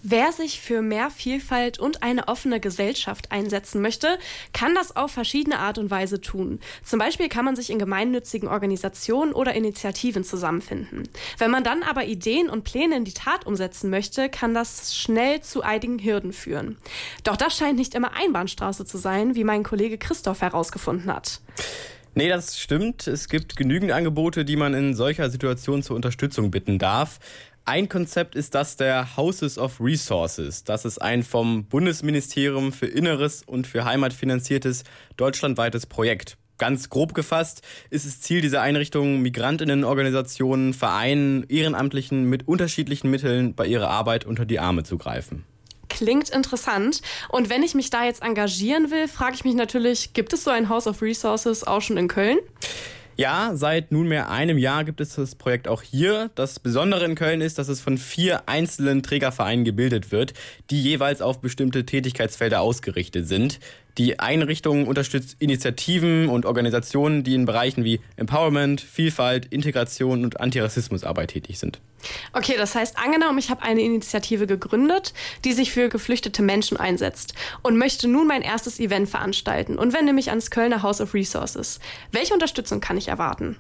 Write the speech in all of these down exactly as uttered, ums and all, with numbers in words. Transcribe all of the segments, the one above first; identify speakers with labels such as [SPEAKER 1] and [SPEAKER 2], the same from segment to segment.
[SPEAKER 1] Wer sich für mehr Vielfalt und eine offene Gesellschaft einsetzen möchte, kann das auf verschiedene Art und Weise tun. Zum Beispiel kann man sich in gemeinnützigen Organisationen oder Initiativen zusammenfinden. Wenn man dann aber Ideen und Pläne in die Tat umsetzen möchte, kann das schnell zu einigen Hürden führen. Doch das scheint nicht immer Einbahnstraße zu sein, wie mein Kollege Christoph herausgefunden hat.
[SPEAKER 2] Nee, das stimmt. Es gibt genügend Angebote, die man in solcher Situation zur Unterstützung bitten darf. Ein Konzept ist das der Houses of Resources. Das ist ein vom Bundesministerium für Inneres und für Heimat finanziertes deutschlandweites Projekt. Ganz grob gefasst ist es Ziel dieser Einrichtungen, Migrantinnenorganisationen, Vereinen, Ehrenamtlichen mit unterschiedlichen Mitteln bei ihrer Arbeit unter die Arme zu greifen.
[SPEAKER 1] Klingt interessant. Und wenn ich mich da jetzt engagieren will, frage ich mich natürlich, gibt es so ein House of Resources auch schon in Köln?
[SPEAKER 2] Ja, seit nunmehr einem Jahr gibt es das Projekt auch hier. Das Besondere in Köln ist, dass es von vier einzelnen Trägervereinen gebildet wird, die jeweils auf bestimmte Tätigkeitsfelder ausgerichtet sind. Die Einrichtung unterstützt Initiativen und Organisationen, die in Bereichen wie Empowerment, Vielfalt, Integration und Antirassismusarbeit tätig sind.
[SPEAKER 1] Okay, das heißt, angenommen, ich habe eine Initiative gegründet, die sich für geflüchtete Menschen einsetzt und möchte nun mein erstes Event veranstalten und wende mich ans Kölner House of Resources. Welche Unterstützung kann ich erwarten?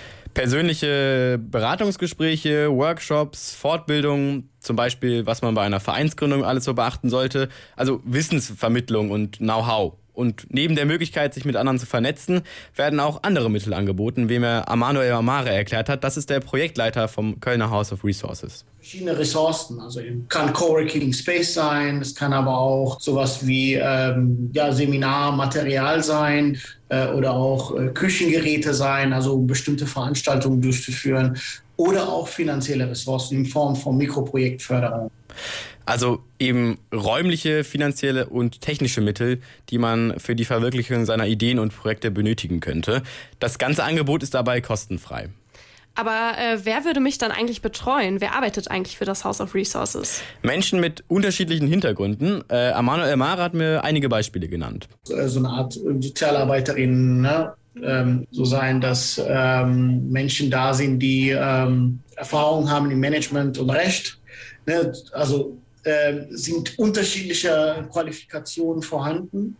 [SPEAKER 2] Persönliche Beratungsgespräche, Workshops, Fortbildungen, zum Beispiel, was man bei einer Vereinsgründung alles so beachten sollte, also Wissensvermittlung und Know-how. Und neben der Möglichkeit, sich mit anderen zu vernetzen, werden auch andere Mittel angeboten, wie mir Emanuel Amare erklärt hat. Das ist der Projektleiter vom Kölner House of Resources.
[SPEAKER 3] Verschiedene Ressourcen, also kann Coworking Space sein, es kann aber auch sowas wie ähm, ja, Seminarmaterial sein äh, oder auch äh, Küchengeräte sein, also bestimmte Veranstaltungen durchzuführen oder auch finanzielle Ressourcen in Form von Mikroprojektförderung.
[SPEAKER 2] Also eben räumliche, finanzielle und technische Mittel, die man für die Verwirklichung seiner Ideen und Projekte benötigen könnte. Das ganze Angebot ist dabei kostenfrei.
[SPEAKER 1] Aber äh, wer würde mich dann eigentlich betreuen? Wer arbeitet eigentlich für das House of Resources?
[SPEAKER 2] Menschen mit unterschiedlichen Hintergründen. Äh, Emanuel Amare hat mir einige Beispiele genannt.
[SPEAKER 3] So eine Art Sozialarbeiterin, ne? Ähm, so sein, dass ähm, Menschen da sind, die ähm, Erfahrung haben im Management und Recht. Ne? Also äh, sind unterschiedliche Qualifikationen vorhanden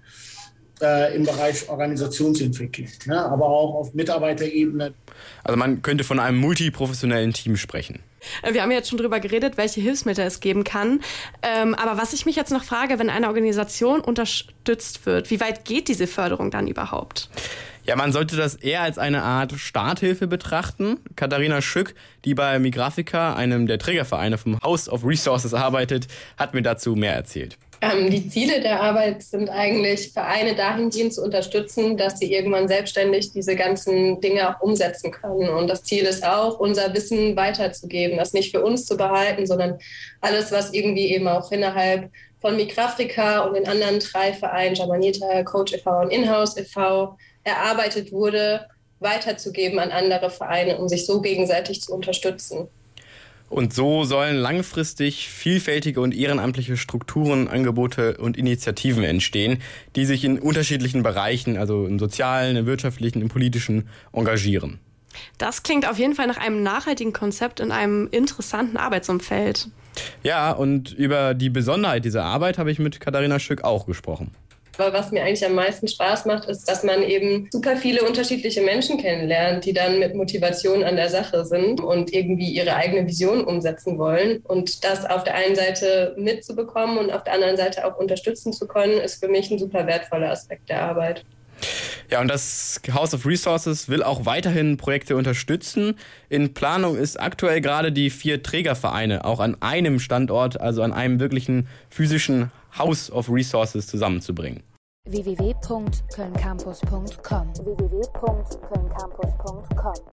[SPEAKER 3] äh, im Bereich Organisationsentwicklung, ne? Aber auch auf Mitarbeiterebene.
[SPEAKER 2] Also man könnte von einem multiprofessionellen Team sprechen.
[SPEAKER 1] Wir haben jetzt schon drüber geredet, welche Hilfsmittel es geben kann. Ähm, aber was ich mich jetzt noch frage, wenn eine Organisation unterstützt wird, wie weit geht diese Förderung dann überhaupt?
[SPEAKER 2] Ja, man sollte das eher als eine Art Starthilfe betrachten. Katharina Schück, die bei Migrafika, einem der Trägervereine vom House of Resources arbeitet, hat mir dazu mehr erzählt.
[SPEAKER 4] Ähm, die Ziele der Arbeit sind eigentlich, Vereine dahingehend zu unterstützen, dass sie irgendwann selbstständig diese ganzen Dinge auch umsetzen können. Und das Ziel ist auch, unser Wissen weiterzugeben, das nicht für uns zu behalten, sondern alles, was irgendwie eben auch innerhalb von Migrafika und den anderen drei Vereinen, Jamanita, Coach e V und Inhouse e V, erarbeitet wurde, weiterzugeben an andere Vereine, um sich so gegenseitig zu unterstützen.
[SPEAKER 2] Und so sollen langfristig vielfältige und ehrenamtliche Strukturen, Angebote und Initiativen entstehen, die sich in unterschiedlichen Bereichen, also im sozialen, im wirtschaftlichen, im politischen, engagieren.
[SPEAKER 1] Das klingt auf jeden Fall nach einem nachhaltigen Konzept in einem interessanten Arbeitsumfeld.
[SPEAKER 2] Ja, und über die Besonderheit dieser Arbeit habe ich mit Katharina Schück auch gesprochen.
[SPEAKER 4] Aber was mir eigentlich am meisten Spaß macht, ist, dass man eben super viele unterschiedliche Menschen kennenlernt, die dann mit Motivation an der Sache sind und irgendwie ihre eigene Vision umsetzen wollen. Und das auf der einen Seite mitzubekommen und auf der anderen Seite auch unterstützen zu können, ist für mich ein super wertvoller Aspekt der Arbeit.
[SPEAKER 2] Ja, und das House of Resources will auch weiterhin Projekte unterstützen. In Planung ist aktuell gerade die vier Trägervereine auch an einem Standort, also an einem wirklichen physischen House of Resources zusammenzubringen.
[SPEAKER 5] w w w punkt köln campus punkt com w w w punkt köln campus punkt com